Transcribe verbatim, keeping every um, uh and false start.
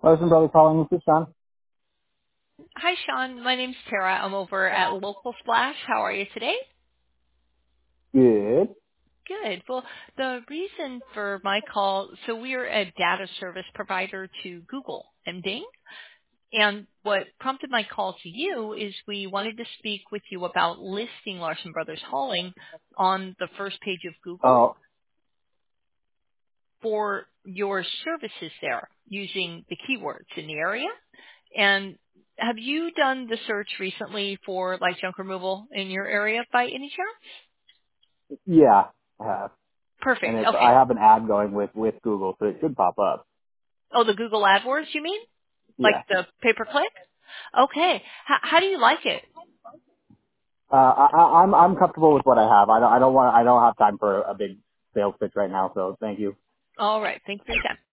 Larson Brothers calling. This is Sean. Hi, Sean. My name's Tara. I'm over at Local Splash. How are you today? Good. Good. Well, the reason for my call, so we are a data service provider to Google and Bing. And what prompted my call to you is we wanted to speak with you about listing Larson Brothers Hauling on the first page of Google Oh, for your services there using the keywords in the area. And have you done the search recently for like junk removal in your area by any chance? yeah, I have. And Perfect. it's I Okay. have an ad going with with Google, so it should pop up. Oh, the Google AdWords, you mean? Like Yeah. the pay-per-click? Okay. H- how do you like it? Uh, I, I- I'm I'm comfortable with what I have. I don't I don't want I don't have time for a big sales pitch right now. So thank you. All right. Thank you for your time.